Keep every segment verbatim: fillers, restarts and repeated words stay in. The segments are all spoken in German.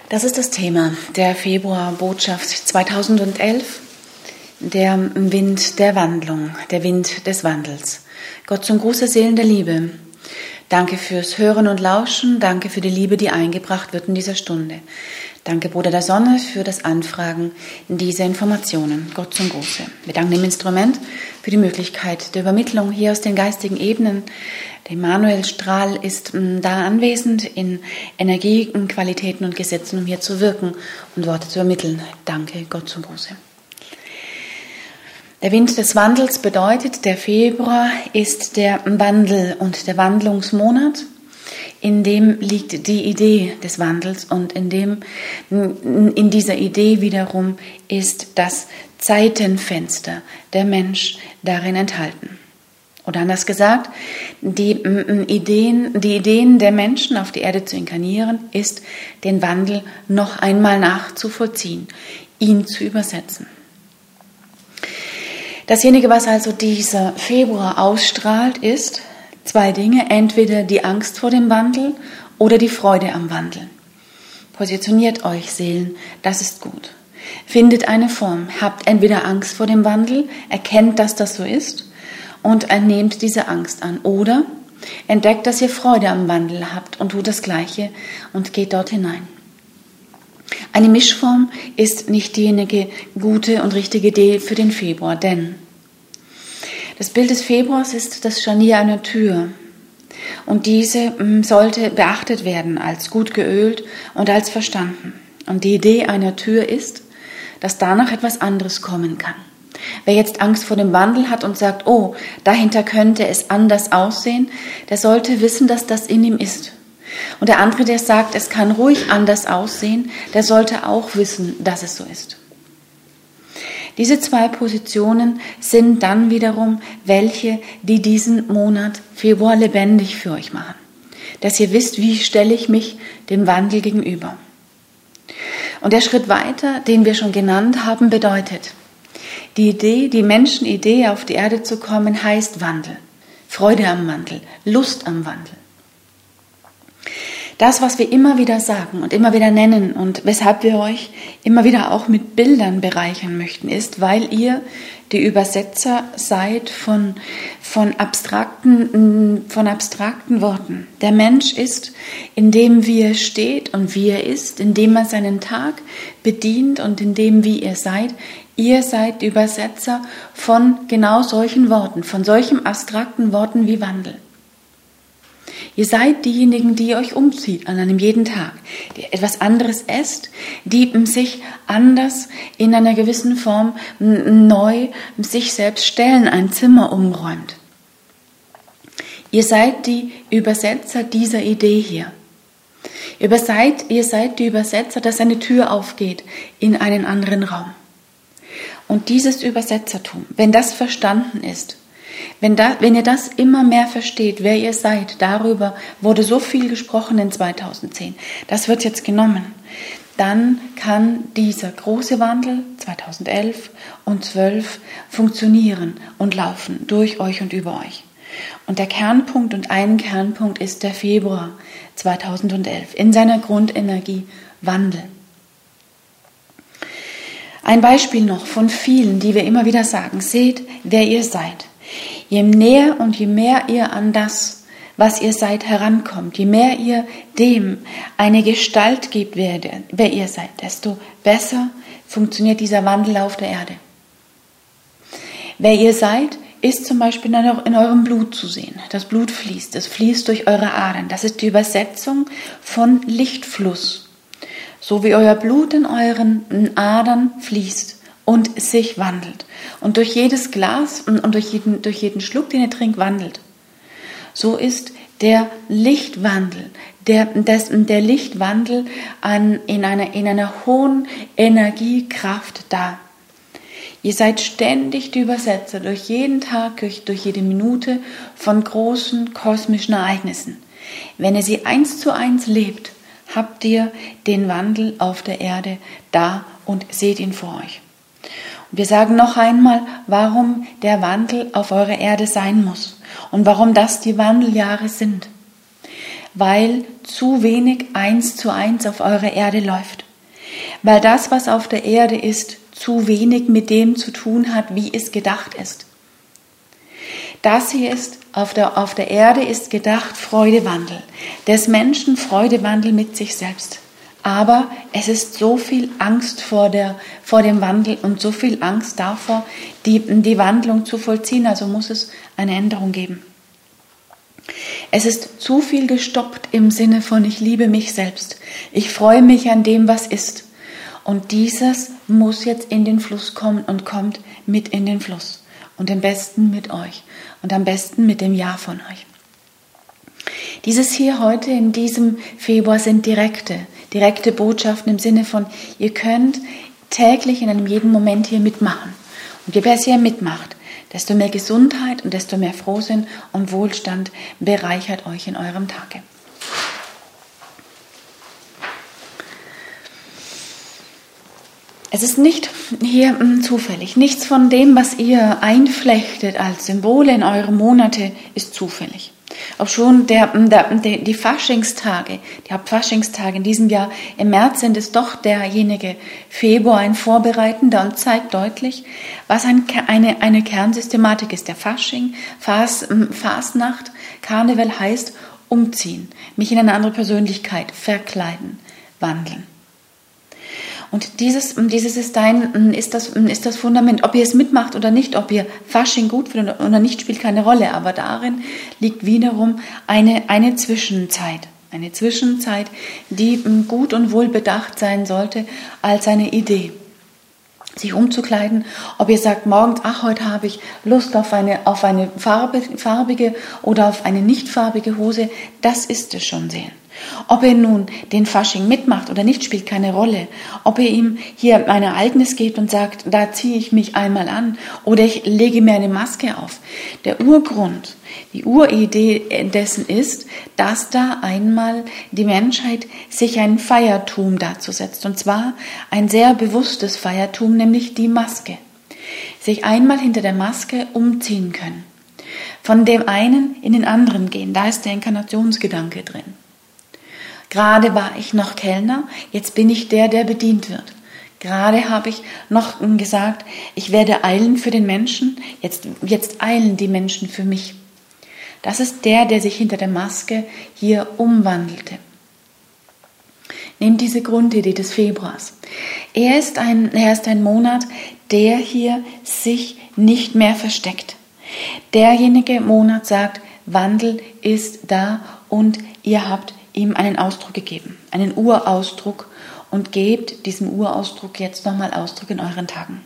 Das ist das Thema der Februarbotschaft zweitausendelf, der Wind der Wandlung, der Wind des Wandels. Gott zum Gruß der Seelen der Liebe. Danke fürs Hören und Lauschen, danke für die Liebe, die eingebracht wird in dieser Stunde. Danke, Bruder der Sonne, für das Anfragen dieser Informationen. Gott zum Gruße. Wir danken dem Instrument für die Möglichkeit der Übermittlung hier aus den geistigen Ebenen. Der Immanuel-Strahl ist da anwesend in Energien, Qualitäten und Gesetzen, um hier zu wirken und Worte zu übermitteln. Danke, Gott zum Gruße. Der Wind des Wandels bedeutet, der Februar ist der Wandel und der Wandlungsmonat. In dem liegt die Idee des Wandels und in, dem, in dieser Idee wiederum ist das Zeitenfenster, der Mensch, darin enthalten. Oder anders gesagt, die Ideen, die Ideen der Menschen auf die Erde zu inkarnieren, ist, den Wandel noch einmal nachzuvollziehen, ihn zu übersetzen. Dasjenige, was also dieser Februar ausstrahlt, ist zwei Dinge, entweder die Angst vor dem Wandel oder die Freude am Wandel. Positioniert euch, Seelen, das ist gut. Findet eine Form, habt entweder Angst vor dem Wandel, erkennt, dass das so ist und nehmt diese Angst an. Oder entdeckt, dass ihr Freude am Wandel habt und tut das Gleiche und geht dort hinein. Eine Mischform ist nicht diejenige gute und richtige Idee für den Februar, denn das Bild des Februars ist das Scharnier einer Tür und diese sollte beachtet werden als gut geölt und als verstanden. Und die Idee einer Tür ist, dass danach etwas anderes kommen kann. Wer jetzt Angst vor dem Wandel hat und sagt, oh, dahinter könnte es anders aussehen, der sollte wissen, dass das in ihm ist. Und der andere, der sagt, es kann ruhig anders aussehen, der sollte auch wissen, dass es so ist. Diese zwei Positionen sind dann wiederum welche, die diesen Monat Februar lebendig für euch machen. Dass ihr wisst, wie stelle ich mich dem Wandel gegenüber. Und der Schritt weiter, den wir schon genannt haben, bedeutet, die Idee, die Menschenidee auf die Erde zu kommen, heißt Wandel. Freude am Wandel, Lust am Wandel. Das, was wir immer wieder sagen und immer wieder nennen und weshalb wir euch immer wieder auch mit Bildern bereichern möchten, ist, weil ihr die Übersetzer seid von, von, abstrakten, von abstrakten Worten. Der Mensch ist, indem wie er steht und wie er ist, indem er seinen Tag bedient und indem wie ihr seid. Ihr seid die Übersetzer von genau solchen Worten, von solchen abstrakten Worten wie Wandel. Ihr seid diejenigen, die euch umzieht an einem jeden Tag, die etwas anderes esst, die sich anders in einer gewissen Form neu sich selbst stellen, ein Zimmer umräumt. Ihr seid die Übersetzer dieser Idee hier. Ihr seid, ihr seid die Übersetzer, dass eine Tür aufgeht in einen anderen Raum. Und dieses Übersetzertum, wenn das verstanden ist, Wenn, da, wenn ihr das immer mehr versteht, wer ihr seid, darüber wurde so viel gesprochen in zweitausendzehn, das wird jetzt genommen, dann kann dieser große Wandel zweitausendelf und zwölf funktionieren und laufen durch euch und über euch. Und der Kernpunkt und ein Kernpunkt ist der Februar zweitausendelf in seiner Grundenergie Wandel. Ein Beispiel noch von vielen, die wir immer wieder sagen, seht, wer ihr seid. Je näher und je mehr ihr an das, was ihr seid, herankommt, je mehr ihr dem eine Gestalt gebt, wer, wer ihr seid, desto besser funktioniert dieser Wandel auf der Erde. Wer ihr seid, ist zum Beispiel in eurem Blut zu sehen. Das Blut fließt, es fließt durch eure Adern. Das ist die Übersetzung von Lichtfluss. So wie euer Blut in euren Adern fließt und sich wandelt. Und durch jedes Glas und durch jeden, durch jeden Schluck, den ihr trinkt, wandelt. So ist der Lichtwandel, der, das, der Lichtwandel an, in, einer, in einer hohen Energiekraft da. Ihr seid ständig die Übersetzer, durch jeden Tag, durch, durch jede Minute von großen kosmischen Ereignissen. Wenn ihr sie eins zu eins lebt, habt ihr den Wandel auf der Erde da und seht ihn vor euch. Wir sagen noch einmal, warum der Wandel auf eurer Erde sein muss und warum das die Wandeljahre sind. weil zu wenig eins zu eins auf eurer Erde läuft. Weil das, was auf der Erde ist, zu wenig mit dem zu tun hat, wie es gedacht ist. Das hier ist, auf der, auf der Erde ist gedacht Freudewandel. Des Menschen Freudewandel mit sich selbst. Aber es ist so viel Angst vor, der, vor dem Wandel und so viel Angst davor, die, die Wandlung zu vollziehen. Also muss es eine Änderung geben. Es ist zu viel gestoppt im Sinne von ich liebe mich selbst. Ich freue mich an dem, was ist. Und dieses muss jetzt in den Fluss kommen und kommt mit in den Fluss. Und am besten mit euch. Und am besten mit dem Ja von euch. Dieses hier heute in diesem Februar sind direkte, direkte Botschaften im Sinne von, ihr könnt täglich in einem jeden Moment hier mitmachen. Und je besser ihr mitmacht, desto mehr Gesundheit und desto mehr Frohsinn und Wohlstand bereichert euch in eurem Tage. Es ist nicht hier zufällig. Nichts von dem, was ihr einflechtet als Symbole in eure Monate, ist zufällig. Ob schon der, der, die Faschingstage, die Hauptfaschingstage in diesem Jahr im März sind, ist doch derjenige Februar ein vorbereitender und zeigt deutlich, was ein, eine, eine Kernsystematik ist. Der Fasching, Fas, Fasnacht, Karneval heißt umziehen, mich in eine andere Persönlichkeit verkleiden, wandeln. Und dieses, dieses ist, dein, ist, das, ist das Fundament. Ob ihr es mitmacht oder nicht, ob ihr Fasching gut findet oder nicht, spielt keine Rolle. Aber darin liegt wiederum eine, eine Zwischenzeit. Eine Zwischenzeit, die gut und wohl bedacht sein sollte als eine Idee. Sich umzukleiden, ob ihr sagt morgens, ach, heute habe ich Lust auf eine, auf eine Farbe, farbige oder auf eine nicht farbige Hose, das ist es schon sehen. Ob ihr nun den Fasching mitmacht oder nicht, spielt keine Rolle. Ob ihr ihm hier ein Ereignis gebt und sagt, da ziehe ich mich einmal an oder ich lege mir eine Maske auf. Der Urgrund, die Uridee dessen ist, dass da einmal die Menschheit sich ein Feiertum dazu setzt. Und zwar ein sehr bewusstes Feiertum, nämlich die Maske. Sich einmal hinter der Maske umziehen können. Von dem einen in den anderen gehen. Da ist der Inkarnationsgedanke drin. Gerade war ich noch Kellner, jetzt bin ich der, der bedient wird. Gerade habe ich noch gesagt, ich werde eilen für den Menschen, jetzt, jetzt eilen die Menschen für mich. Das ist der, der sich hinter der Maske hier umwandelte. Nehmt diese Grundidee des Februars. Er ist ein, er ist ein Monat, der hier sich nicht mehr versteckt. Derjenige Monat sagt, Wandel ist da und ihr habt ihm einen Ausdruck gegeben, einen Urausdruck und gebt diesem Urausdruck jetzt nochmal Ausdruck in euren Tagen.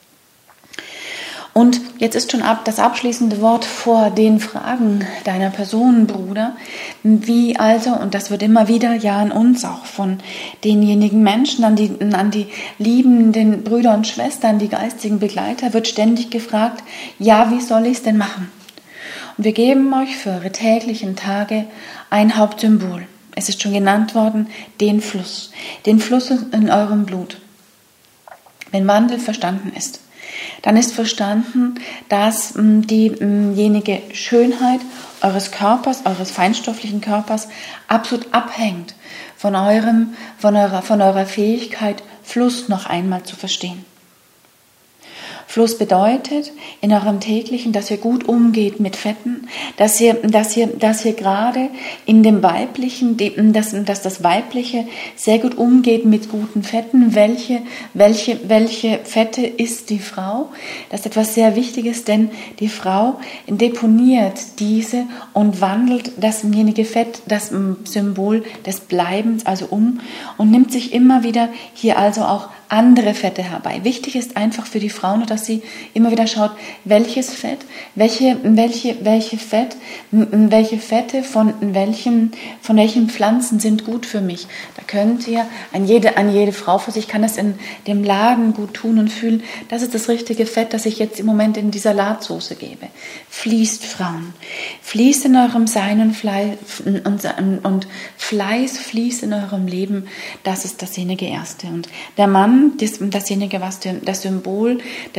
Und jetzt ist schon ab das abschließende Wort vor den Fragen deiner Person, Bruder. Wie also, und das wird immer wieder ja an uns auch von denjenigen Menschen, an die, an die liebenden Brüder und Schwestern, die geistigen Begleiter, wird ständig gefragt, ja, wie soll ich es denn machen? Und wir geben euch für eure täglichen Tage ein Hauptsymbol. Es ist schon genannt worden, den Fluss. Den Fluss in eurem Blut. Wenn Wandel verstanden ist, dann ist verstanden, dass mh, diejenige Schönheit eures Körpers, eures feinstofflichen Körpers, absolut abhängt von, eurem, von, eurer, von eurer Fähigkeit, Fluss noch einmal zu verstehen. Fluss bedeutet in eurem täglichen, dass ihr gut umgeht mit Fetten, dass ihr, dass ihr, dass ihr gerade in dem Weiblichen, dass, dass das Weibliche sehr gut umgeht mit guten Fetten. Welche, welche, welche Fette isst die Frau? Das ist etwas sehr Wichtiges, denn die Frau deponiert diese und wandelt dasjenige Fett, das Symbol des Bleibens, also um und nimmt sich immer wieder hier also auch andere Fette herbei. Wichtig ist einfach für die Frau nur, dass sie immer wieder schaut, welches Fett, welche, welche, welche Fett, welche Fette von welchen, von welchen Pflanzen sind gut für mich. Da könnt ihr an jede, an jede Frau für sich kann es in dem Laden gut tun und fühlen. Das ist das richtige Fett, das ich jetzt im Moment in die Salatsoße gebe. Fließt, Frauen. Fließt in eurem Sein und Fleiß und, und Fleiß fließt in eurem Leben. Das ist dasjenige Erste. Und der Mann, Das, dasjenige, was das Symbol des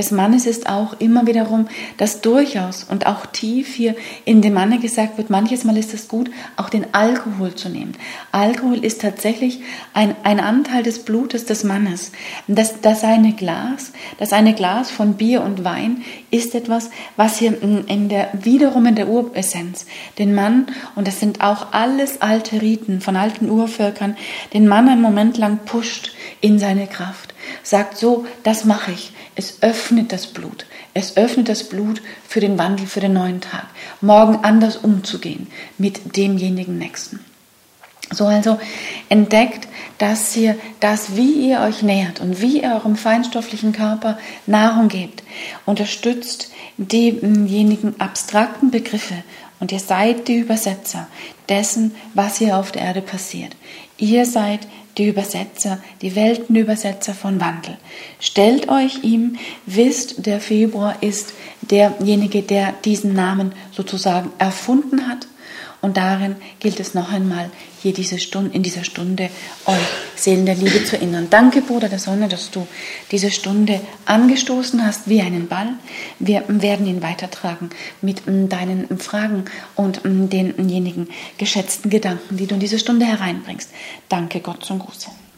des Mannes ist auch immer wiederum, dass durchaus und auch tief hier in dem Manne gesagt wird, manches Mal ist es gut, auch den Alkohol zu nehmen. Alkohol ist tatsächlich ein, ein Anteil des Blutes des Mannes. Das, das eine Glas, das eine Glas von Bier und Wein ist etwas, was hier in, in der, wiederum in der Uressenz den Mann, und das sind auch alles alte Riten von alten Urvölkern, den Mann einen Moment lang pusht in seine Kraft. Sagt so, das mache ich. Es öffnet das Blut. Es öffnet das Blut für den Wandel, für den neuen Tag. Morgen anders umzugehen mit demjenigen Nächsten. So also entdeckt, dass ihr das, wie ihr euch nähert und wie ihr eurem feinstofflichen Körper Nahrung gebt, unterstützt diejenigen abstrakten Begriffe und ihr seid die Übersetzer dessen, was hier auf der Erde passiert. Ihr seid die Übersetzer, die Weltenübersetzer von Wandel. Stellt euch ihm, wisst, der Februar ist derjenige, der diesen Namen sozusagen erfunden hat. Und darin gilt es noch einmal, hier diese Stunde, in dieser Stunde euch Seelen der Liebe zu erinnern. Danke, Bruder der Sonne, dass du diese Stunde angestoßen hast wie einen Ball. Wir werden ihn weitertragen mit deinen Fragen und denjenigen geschätzten Gedanken, die du in diese Stunde hereinbringst. Danke, Gott zum Gruße.